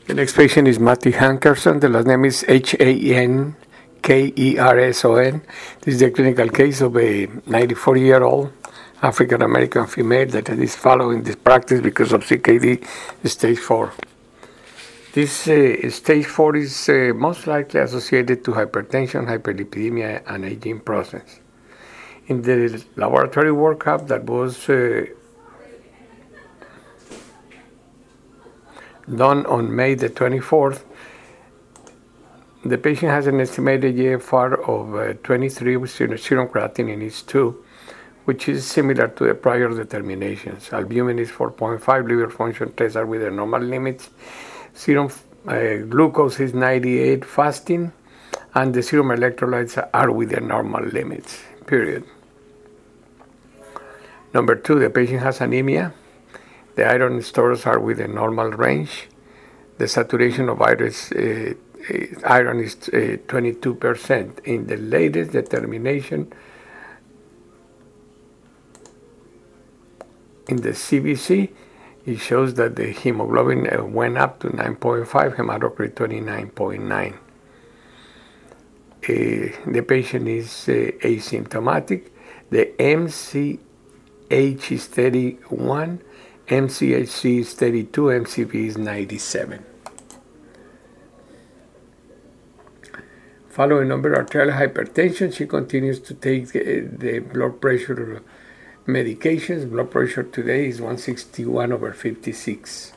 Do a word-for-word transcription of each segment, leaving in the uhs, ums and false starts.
The next patient is Matthew Hankerson. The last name is H A N K E R S O N. This is the clinical case of a ninety-four-year-old African-American female that is following this practice because of C K D stage four. This uh, stage four is uh, most likely associated to hypertension, hyperlipidemia, and aging process. In the laboratory workup that was uh, done on May the twenty-fourth, the patient has an estimated G F R of uh, twenty-three with serum creatinine is two, which is similar to the prior determinations. Albumin is four point five, liver function tests are within normal limits, serum uh, glucose is ninety-eight fasting, and the serum electrolytes are within normal limits, period. Number two, the patient has anemia. The iron stores are within normal range. The saturation of iron is, uh, iron is uh, twenty-two percent. In the latest determination, in the C B C, it shows that the hemoglobin uh, went up to nine point five, hematocrit twenty-nine point nine. Uh, the patient is uh, asymptomatic. The M C H is thirty-one, M C H C is thirty-two, M C V is ninety-seven. Following number arterial hypertension, she continues to take the, the blood pressure medications. Blood pressure today is one sixty-one over fifty-six.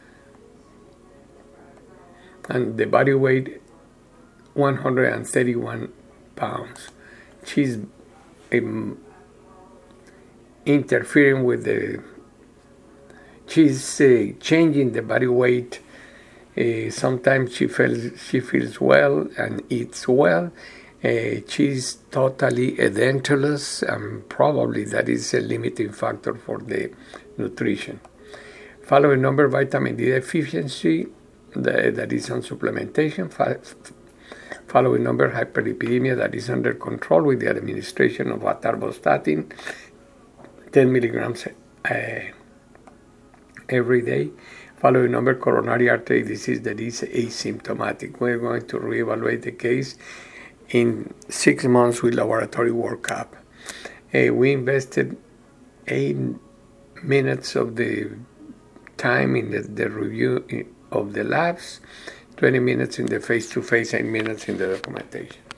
And the body weight, one hundred thirty-one pounds. She's um, interfering with the, she's uh, changing the body weight. Uh, sometimes she feels she feels well and eats well. Uh, she's totally edentulous, and probably that is a limiting factor for the nutrition. Following number, vitamin D deficiency, the, that is on supplementation. Following number, hyperlipidemia, that is under control with the administration of atorvastatin, ten milligrams uh, every day. Following number, coronary artery disease that is asymptomatic. We're going to reevaluate the case in six months with laboratory workup. Uh, we invested eight minutes of the time in the, the review of the labs, twenty minutes in the face-to-face, eight minutes in the documentation.